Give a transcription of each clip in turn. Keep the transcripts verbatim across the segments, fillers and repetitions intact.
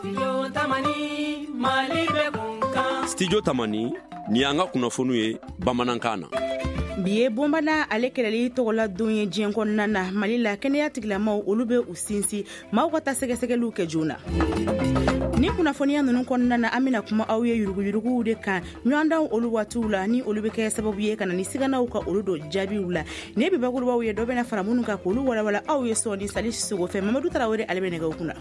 Studio Tamani Malibe Bunkan. Studio Tamani ni an ka kunnafoniw ye bamanankan na. Bi ye bonbana ale kɛlɛli tɔgɔla don ye diɲɛ kɔnɔna na Mali la kɛnɛya tigilamaw olu bɛ u sinsin maaw ka taa sɛgɛsɛgɛliw kɛ joona. Ni kunnafoniya ninnu kɔnɔna na an bɛna kuma aw ye yuruguyuruguw de kan ɲɔgɔndanw olu waatiw la ni olu bɛ kɛ sababu ye ka na ni siganaw ka olu don jaabiw la. Ne bɛ bakurubaw ye dɔ bɛna fara minnu kan k'olu walawala aw ye sɔɔni Sali Sogo fɛ Mamadu Tarawele ale bɛ nɛgɛw kunna.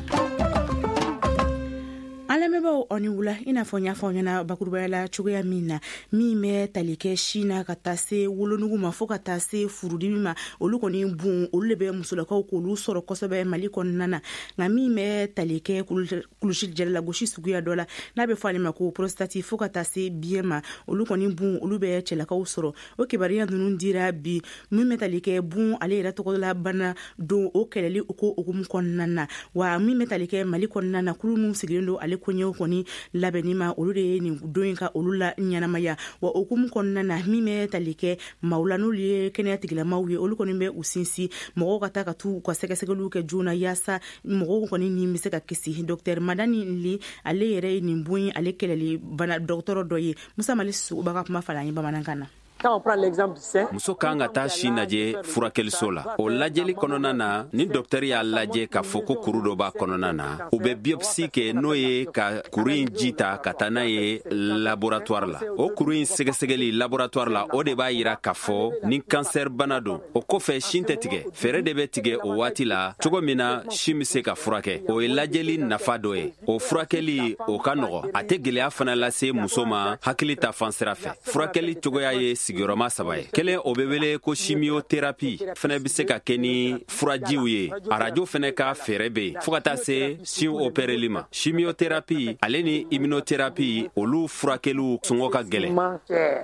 Alamɛbaw oni wula ina fɔ ɲa fɔ ɲana bakurubaya la cogoya min na min bɛ tali kɛ Chine ka taa se wolonugu ma fo ka taa se furudimi ma olu kɔni bun olu le bɛ musolakaw k'olu sɔrɔ kosɛbɛ Mali kɔnɔna na nka min bɛ tali kɛ kulusi jɛla gosi suguya dɔ la n'a bɛ fɔ ale ma ko prostate fo ka taa se biɲɛ ma olu kɔni bun olu bɛ cɛlakaw sɔrɔ o kibaruya ninnu dira bi min bɛ tali kɛ bun ale yɛrɛ tɔgɔla bana don o kɛlɛli o ko okumu kɔnɔna na wa min bɛ tali kɛ Mali kɔnɔna na kulu min sigilen don ale koɲɛw kɔni labɛnni ma olu de ye nin don in ka olu la ɲɛnamaya wa okumu kɔnɔna na min bɛ tali kɛ maaw la n'olu ye kɛnɛya tigilamaw ye olu kɔni bɛ u sinsin mɔgɔw ka taa ka t'u ka sɛgɛsɛgɛliw kɛ joona yaasa mɔgɔw kɔni ni bɛ se ka kisi Dr Madani Li ale yɛrɛ ye nin bon in ale kɛlɛli bana dɔgɔtɔrɔ dɔ ye Musa Mali Sogo b'a ka kuma fala an ye bamanankan na. Muso kan ka taa si lajɛ furakɛliso la o lajɛli kɔnɔna na ni dɔktɛri y'a lajɛ k'a fɔ ko kuru dɔ b'a kɔnɔna na u bɛ biopsi kɛ n'o ye ka kuru in ji ta ka taa n'a ye laboratoire la o kuru in sɛgɛsɛgɛli laboratoire la o de b'a yira k'a fɔ ni kansɛri bana don o kɔfɛ sin tɛ tigɛ fɛɛrɛ de bɛ tigɛ o waati la cogo min na sin bɛ se ka furakɛ o ye lajɛli nafa dɔ ye o furakɛli o ka nɔgɔ a tɛ gwɛlɛya fana lase muso ma hakili ta fan sira fɛ furakɛli cogoya ye sigiyɔrɔma saba ye kelen o bɛ wele ko chimiothérapie fɛnɛ bɛ se ka kɛ ni furajiw ye arajo fɛnɛ ka fɛɛrɛ bɛ yen fo ka taa se sin opéreli ma chimiothérapie ale ni immunothérapie olu furakɛliw sɔngɔ ka gɛlɛn.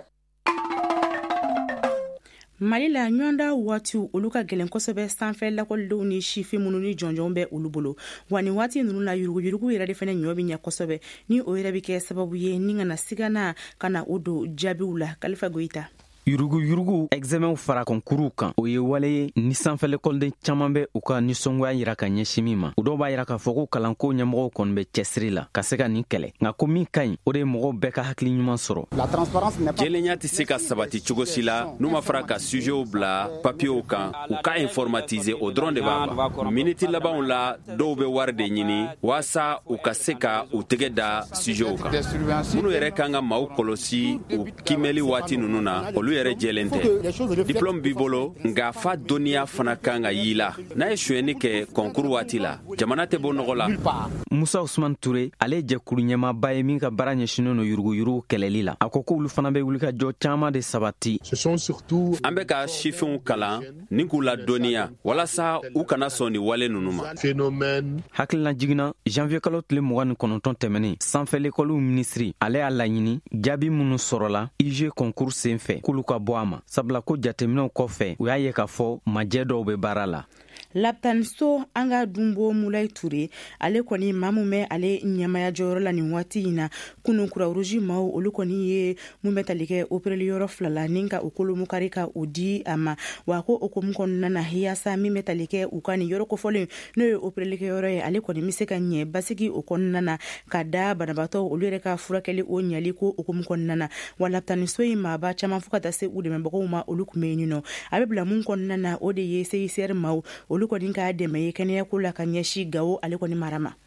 Mali la ɲɔgɔnda waatiw olu ka gɛlɛn kosɛbɛ sanfɛ lakɔlidenw ni sifin minnu ni jɔnjɔn bɛ olu bolo wa ni waati ninnu la yuruguyurugu yɛrɛ de fɛnɛ ɲɔ bi ɲɛ kosɛbɛ ni o yɛrɛ bi kɛ sababu ye ni kana sigana kana o don jaabiw la Kalifa Goyita. Yurugu yurugu examen fara konkuruw kan o ye wale ye ni sanfɛ lekɔliden caman bɛ u ka nisɔngoya yira ka ɲɛsin min ma o dɔw b'a yira k'a fɔ ko kalanko ɲɛmɔgɔw kɔni bɛ cɛsiri la ka se ka nin kɛlɛ nka ko min ka ɲi o de ye mɔgɔw bɛɛ ka hakili ɲuman sɔrɔ. jɛlenya tɛ se ka sabati cogo si la n'u ma fara ka sujetw bila papiyew kan u ka informatize o dɔrɔn de b'a ban miniti labanw la dɔw bɛ wari de ɲini waasa u ka se ka u tɛgɛ da sujetw kan minnu yɛrɛ kan ka maaw kɔlɔsi u kimɛli waati ninnu na olu yɛrɛ jɛlen tɛ diplôme b'i bolo nga fa dɔnniya fana kan ka y'i la n'a ye suyɛni kɛ kɔnkuru waati la jamana tɛ bɔ nɔgɔ la. Musa Usman Ture ale ye jɛkulu ɲɛmaaba ye min ka baara ɲɛsinnen no yuruguyurugu kɛlɛli la a ko k'olu fana bɛ wuli ka jɔ caman de sabati. An bɛ ka sifinw kalan ni k'u la dɔnniya walasa u kana sɔn ni wale ninnu ma. Hakilina jiginna janvier kalo tile mugan ni kɔnɔntɔn tɛmɛnen sanfɛ lekɔliw minisiri ale y'a laɲini jaabi minnu sɔrɔla I G concours senfɛ k'olu ka bɔ a ma sabula ko jateminɛw kɔfɛ u y'a ye k'a fɔ majɛ dɔw bɛ baara la. Laptaniso an ka Dumbo Mulai Ture ale kɔni maa mun bɛ ale ɲɛmaya jɔyɔrɔ la nin waati in na kunun Croix Rouge maaw olu kɔni ye mun bɛ tali kɛ opereli yɔrɔ fila la ni ka o kolomu kari ka o di a ma wa ko o komu kɔnɔna na yaasa min bɛ tali kɛ u ka nin yɔrɔ kofɔlen n'o ye opereli kɛ yɔrɔ ye ale kɔni bɛ se ka ɲɛ basigi o kɔnɔna na ka da banabaatɔ olu yɛrɛ ka furakɛli o ɲali ko o komu kɔnɔna na wa laptaniso in maaba caman fo ka taa se u dɛmɛbagaw ma olu kun bɛ yen nɔ a bɛ bila mun kɔnɔna na o de ye C I C R maaw olu kɔni ka dɛmɛ ye kɛnɛyako la ka ɲɛsi Gawo ale kɔni mara ma.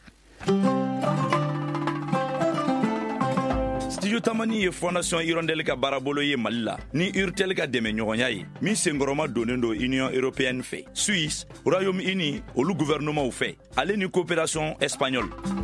Studio Tamani ye Fondation Hirondelle ka baarabolo ye Mali la ni Urtel ka dɛmɛ ɲɔgɔnya ye min senkɔrɔma donnen do Union Européenne fɛ Suisse Royaume-Uni olu gouvernement fɛ ale ni coopération espagnole.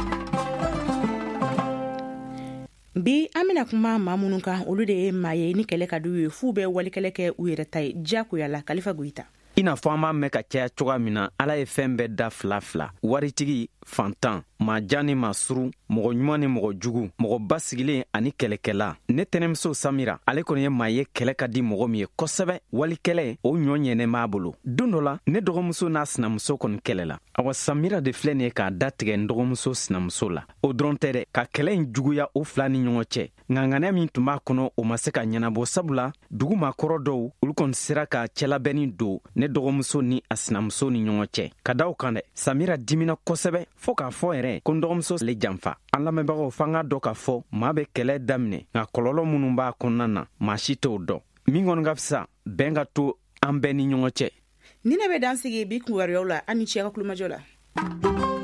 Bi an bɛna kuma maa minnu kan olu de ye maa ye ni kɛlɛ ka d'u ye f'u bɛ walikɛlɛ kɛ u yɛrɛ ta ye diyagoya la Kalifa Goyita. I n'a fɔ an b'a mɛn ka caya cogoya min na Ala ye fɛn bɛɛ da fila fila waritigi fantan maajan ni maasuru mɔgɔ ɲuman ni mɔgɔ jugu mɔgɔ basigilen ani kɛlɛkɛla ne tɛnɛmuso Samira ale kɔni ye maa ye kɛlɛ ka di mɔgɔ min ye kosɛbɛ walikɛlɛ o ɲɔ ɲɛnɛ b'a bolo don dɔ la ne dɔgɔmuso n'a sinamuso kɔni kɛlɛla awa Samira de filɛ nin ye k'a da tigɛ n dɔgɔmuso sinamuso la o dɔrɔn tɛ dɛ ka kɛlɛ in juguya o fila ni ɲɔgɔn cɛ ŋaŋanɛ min tun b'a kɔnɔ o ma se ka ɲɛnabɔ sabula dugu maakɔrɔ dɔw olu kɔni sera ka cɛlabɛnni don ne dɔgɔmuso ni a sinamuso ni ɲɔgɔn cɛ ka daw kan dɛ Samira dimina kosɛbɛ fɔɔ k'a fɔ yɛrɛ ko n dɔgɔmuso le janfa. An lamɛnbagaw fanga dɔ k'a fɔ maa bɛ kɛlɛ daminɛ nka kɔlɔlɔ minnu b'a kɔnɔna na maa si t'o dɔn. Min kɔni ka fisa bɛn ka to an bɛɛ ni ɲɔgɔn cɛ. Ni ne bɛ dan sigi bi kunwariyaw la ani cɛ ka kulumajɔ la.